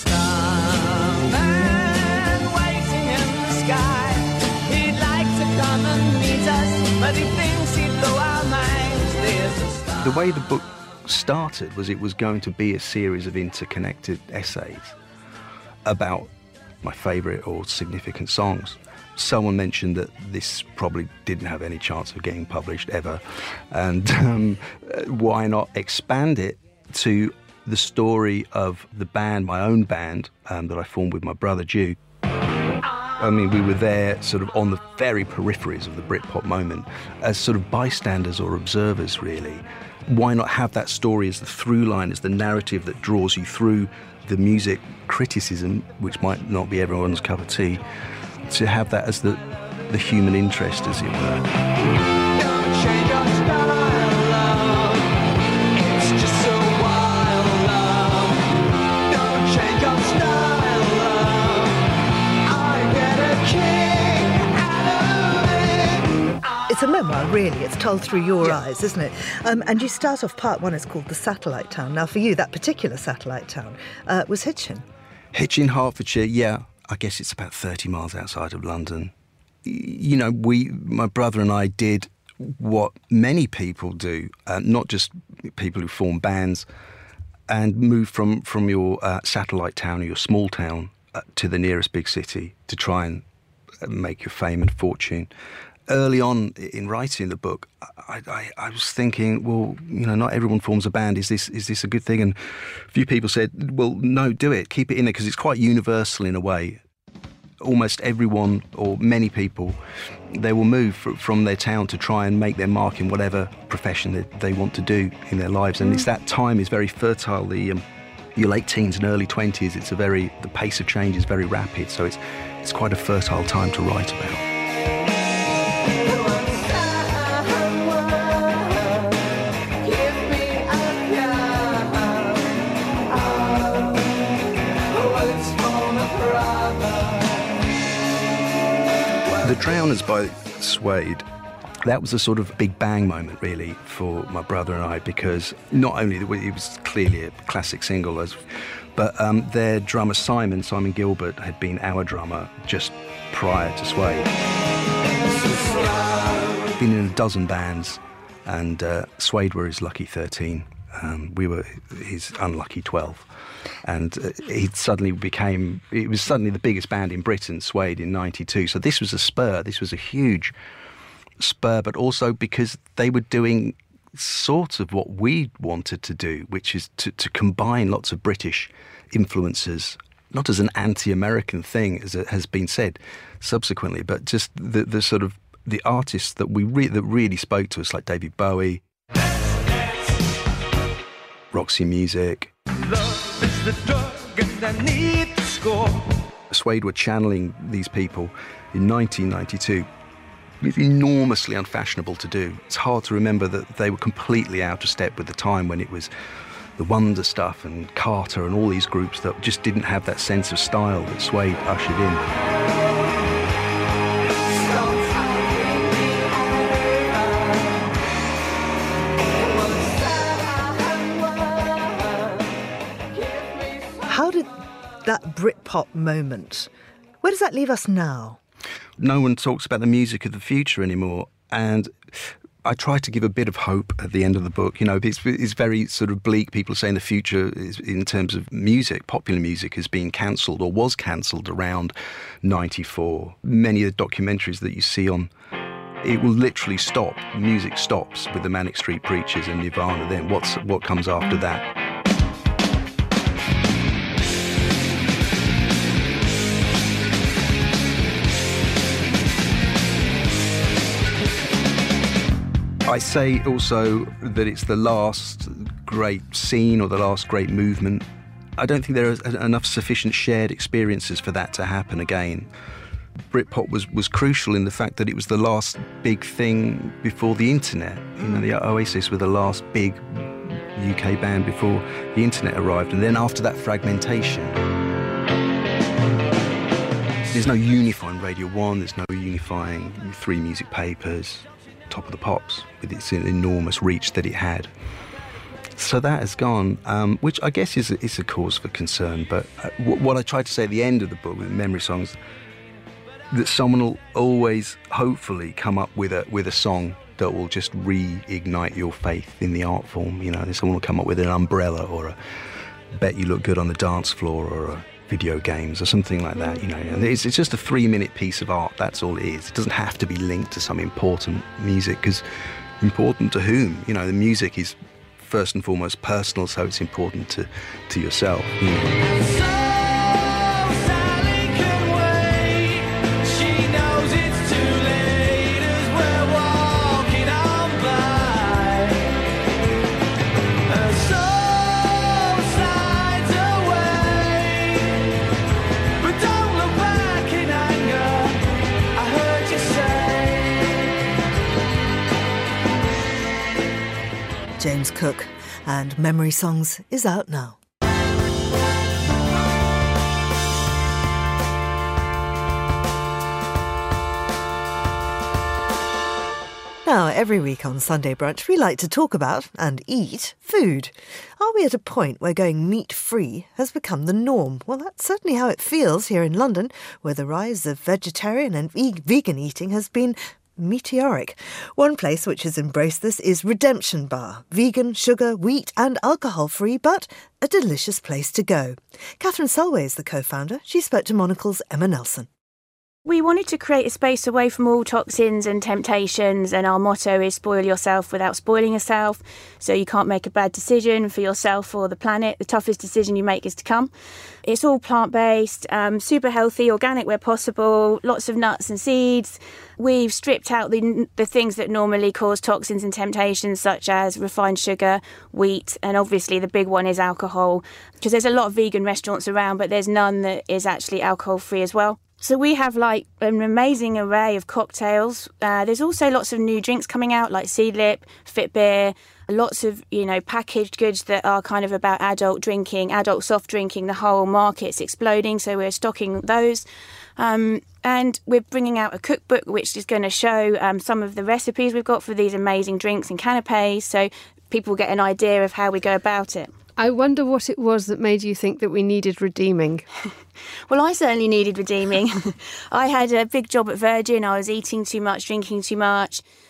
starman waiting in the sky. He'd like to come and meet us, but he thinks he'd blow our minds. There's a star- The way the book started was it was going to be a series of interconnected essays about my favourite or significant songs. Someone mentioned that this probably didn't have any chance of getting published ever, and um, why not expand it to the story of the band, my own band, um, that I formed with my brother Duke. I mean, we were there sort of on the very peripheries of the Britpop moment as sort of bystanders or observers, really. Why not have that story as the through line, as the narrative that draws you through the music criticism, which might not be everyone's cup of tea, to have that as the, the human interest, as it were. Don't change your style, love. It's just so wild, love. Don't change your style, love. I get a kick out of it. It's a memoir, really. It's told through your yeah. eyes, isn't it? Um, and you start off, part one is called The Satellite Town. Now, for you, that particular satellite town uh, was Hitchin. Hitchin, Hertfordshire, yeah. I guess it's about thirty miles outside of London. You know, we, my brother and I did what many people do, uh, not just people who form bands, and move from, from your uh, satellite town or your small town uh, to the nearest big city to try and make your fame and fortune. Early on in writing the book, I, I, I was thinking, well, you know, not everyone forms a band. Is this is this a good thing? And a few people said, well, no, do it. Keep it in there, because it's quite universal in a way. Almost everyone, or many people, they will move fr- from their town to try and make their mark in whatever profession that they want to do in their lives. And it's that time is very fertile. The um, your late teens and early twenties, it's a very, the pace of change is very rapid. So it's it's quite a fertile time to write about. The Drowners by Suede, that was a sort of big bang moment, really, for my brother and I, because not only it was clearly a classic single, as, but um, their drummer Simon, Simon Gilbert, had been our drummer just prior to Suede. Been in a dozen bands, and uh, Suede were his lucky thirteen. Um, we were his unlucky twelve. And uh, he suddenly became, it was suddenly the biggest band in Britain, Suede, in ninety-two. So this was a spur, this was a huge spur, but also because they were doing sort of what we wanted to do, which is to, to combine lots of British influences not as an anti-American thing, as it has been said subsequently, but just the, the sort of the artists that we re- that really spoke to us, like David Bowie, Roxy Music. Love is the drug and I need the score. Suede were channeling these people in nineteen ninety-two. It's enormously unfashionable to do. It's hard to remember that they were completely out of step with the time when it was the Wonder Stuff and Carter and all these groups that just didn't have that sense of style that Suede ushered in. How did that Britpop moment, where does that leave us now? No one talks about the music of the future anymore, and I try to give a bit of hope at the end of the book. You know, it's, it's very sort of bleak. People are saying the future is, in terms of music, popular music, has been cancelled or was cancelled around ninety-four. Many of the documentaries that you see on, it will literally stop. Music stops with the Manic Street Preachers and Nirvana. Then what's what comes after that? I say also that it's the last great scene or the last great movement. I don't think there are enough sufficient shared experiences for that to happen again. Britpop was, was crucial in the fact that it was the last big thing before the internet. You know, the Oasis were the last big U K band before the internet arrived, and then after that fragmentation. There's no unifying Radio One, there's no unifying Three Music Papers, Top of the Pops, with its enormous reach that it had. So that has gone, um, which I guess is a, is a cause for concern. But uh, w- what I tried to say at the end of the book with Memory Songs, that someone will always, hopefully, come up with a with a song that will just reignite your faith in the art form. You know, someone will come up with an umbrella or a bet you look good on the dance floor or a video games or something like that, you know. It's, it's just a three-minute piece of art, that's all it is. It doesn't have to be linked to some important music, because important to whom? You know, the music is first and foremost personal, so it's important to, to yourself. You know. James Cook, and Memory Songs is out now. Now, every week on Sunday Brunch, we like to talk about and eat food. Are we at a point where going meat-free has become the norm? Well, that's certainly how it feels here in London, where the rise of vegetarian and vegan eating has been meteoric. One place which has embraced this is Redemption Bar. Vegan, sugar, wheat and alcohol-free, but a delicious place to go. Catherine Selway is the co-founder. She spoke to Monocle's Emma Nelson. We wanted to create a space away from all toxins and temptations, and our motto is spoil yourself without spoiling yourself. So you can't make a bad decision for yourself or the planet. The toughest decision you make is to come. It's all plant-based, um, super healthy, organic where possible, lots of nuts and seeds. We've stripped out the, the things that normally cause toxins and temptations, such as refined sugar, wheat, and obviously the big one is alcohol, because there's a lot of vegan restaurants around, but there's none that is actually alcohol-free as well. So we have like an amazing array of cocktails. Uh, there's also lots of new drinks coming out, like Seedlip, Fit Beer, lots of, you know, packaged goods that are kind of about adult drinking, adult soft drinking. The whole market's exploding, so we're stocking those. Um, and we're bringing out a cookbook which is going to show um, some of the recipes we've got for these amazing drinks and canapes, so people get an idea of how we go about it. I wonder what it was that made you think that we needed redeeming. Well, I certainly needed redeeming. I had a big job at Virgin. I was eating too much, drinking too much.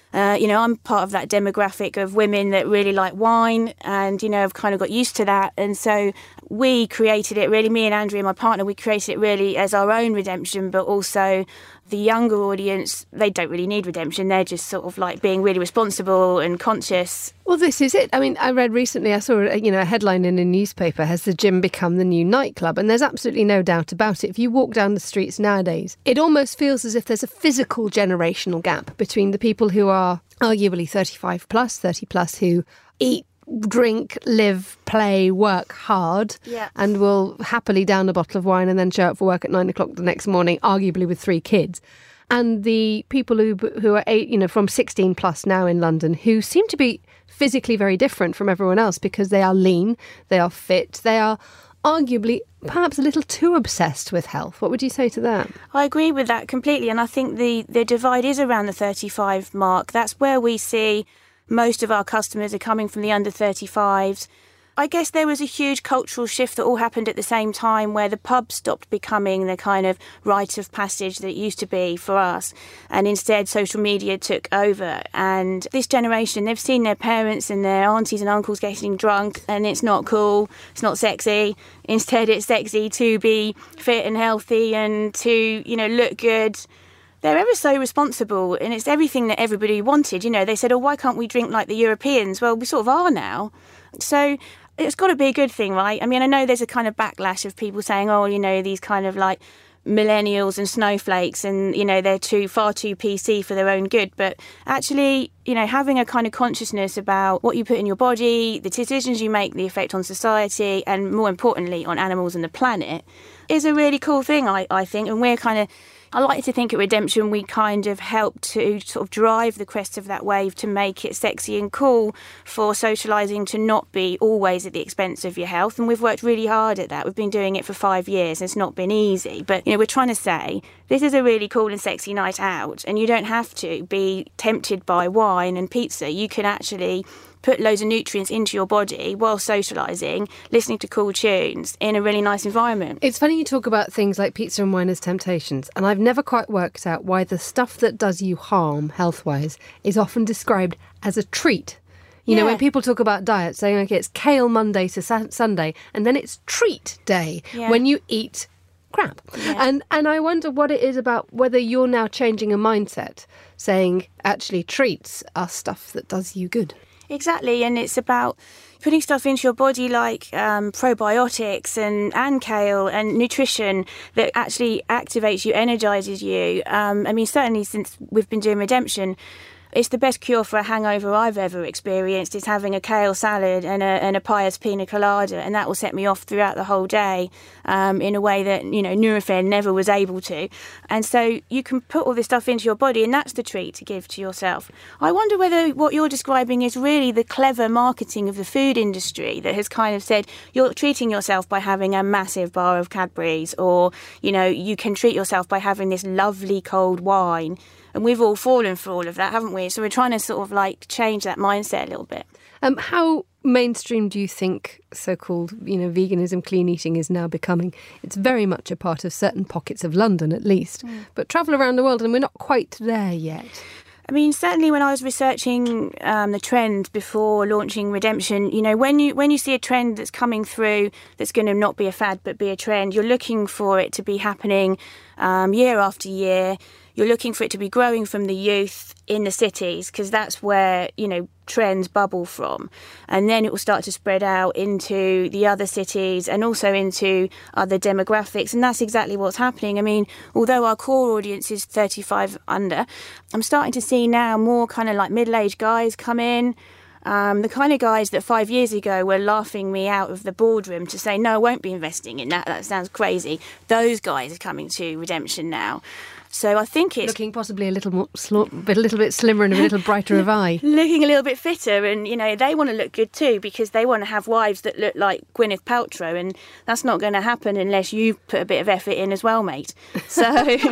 Uh, you know, I'm part of that demographic of women that really like wine and, you know, I've kind of got used to that. And so we created it really, me and Andrea, my partner, we created it really as our own redemption, but also the younger audience, they don't really need redemption. They're just sort of like being really responsible and conscious. Well, this is it. I mean, I read recently, I saw you know a headline in a newspaper, has the gym become the new nightclub? And there's absolutely no doubt about it. If you walk down the streets nowadays, it almost feels as if there's a physical generational gap between the people who are arguably thirty-five plus, thirty plus, who eat, drink, live, play, work hard, yeah. and will happily down a bottle of wine and then show up for work at nine o'clock the next morning, arguably with three kids. And the people who who are eight, you know, from sixteen plus now in London, who seem to be physically very different from everyone else because they are lean, they are fit, they are arguably perhaps a little too obsessed with health. What would you say to that? I agree with that completely. And I think the, the divide is around the thirty-five mark. That's where we see most of our customers are coming from the under thirty-fives. I guess there was a huge cultural shift that all happened at the same time where the pub stopped becoming the kind of rite of passage that it used to be for us. And instead, social media took over. And this generation, they've seen their parents and their aunties and uncles getting drunk, and it's not cool, it's not sexy. Instead, it's sexy to be fit and healthy and to, you know, look good. They're ever so responsible, and it's everything that everybody wanted. You know, they said, oh, why can't we drink like the Europeans? Well, we sort of are now. So it's got to be a good thing, right? I mean, I know there's a kind of backlash of people saying, oh, you know, these kind of like millennials and snowflakes and, you know, they're too far too P C for their own good. But actually, you know, having a kind of consciousness about what you put in your body, the decisions you make, the effect on society, and more importantly, on animals and the planet, is a really cool thing, I, I think. And we're kind of... I like to think at Redemption we kind of help to sort of drive the crest of that wave to make it sexy and cool for socialising to not be always at the expense of your health. And we've worked really hard at that. We've been doing it for five years. It's not been easy. But, you know, we're trying to say this is a really cool and sexy night out, and you don't have to be tempted by wine and pizza. You can actually put loads of nutrients into your body while socialising, listening to cool tunes in a really nice environment. It's funny you talk about things like pizza and wine as temptations, and I've never quite worked out why the stuff that does you harm health-wise is often described as a treat. You yeah. know, when people talk about diet, saying, okay, it's kale Monday to sa- Sunday, and then it's treat day yeah. when you eat crap. Yeah. And and I wonder what it is about whether you're now changing a mindset, saying, actually, treats are stuff that does you good. Exactly, and it's about putting stuff into your body like um, probiotics and, and kale and nutrition that actually activates you, energises you. Um, I mean, certainly since we've been doing Redemption, it's the best cure for a hangover I've ever experienced is having a kale salad and a, and a pious pina colada, and that will set me off throughout the whole day um, in a way that, you know, Nurofen never was able to. And so you can put all this stuff into your body, and that's the treat to give to yourself. I wonder whether what you're describing is really the clever marketing of the food industry that has kind of said you're treating yourself by having a massive bar of Cadbury's, or, you know, you can treat yourself by having this lovely cold wine. And we've all fallen for all of that, haven't we? So we're trying to sort of like change that mindset a little bit. Um, how mainstream do you think so-called, you know, veganism, clean eating is now becoming? It's very much a part of certain pockets of London, at least. Mm. But travel around the world, and we're not quite there yet. I mean, certainly when I was researching um, the trend before launching Redemption, you know, when you when you see a trend that's coming through that's going to not be a fad but be a trend, you're looking for it to be happening um, year after year. You're looking for it to be growing from the youth in the cities, because that's where, you know, trends bubble from. And then it will start to spread out into the other cities and also into other demographics. And that's exactly what's happening. I mean, although our core audience is thirty-five under, I'm starting to see now more kind of like middle-aged guys come in. Um, the kind of guys that five years ago were laughing me out of the boardroom to say, no, I won't be investing in that. That sounds crazy. Those guys are coming to Redemption now. So I think it's... Looking possibly a little more, sl- but a little bit slimmer and a little brighter of eye. Looking a little bit fitter, and, you know, they want to look good too, because they want to have wives that look like Gwyneth Paltrow, and that's not going to happen unless you put a bit of effort in as well, mate. So,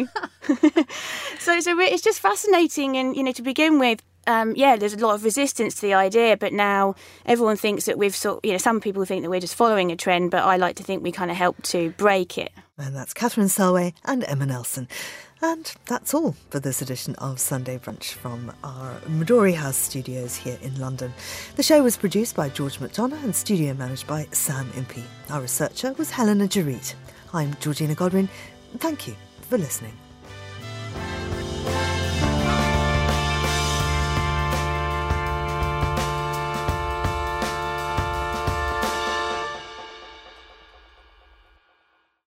so it's, a re- it's just fascinating, and, you know, to begin with, Um, yeah, there's a lot of resistance to the idea, but now everyone thinks that we've sort you know, some people think that we're just following a trend, but I like to think we kind of help to break it. And that's Catherine Selway and Emma Nelson. And that's all for this edition of Sunday Brunch from our Midori House studios here in London. The show was produced by George McDonough and studio managed by Sam Impey. Our researcher was Helena Jarit. I'm Georgina Godwin. Thank you for listening.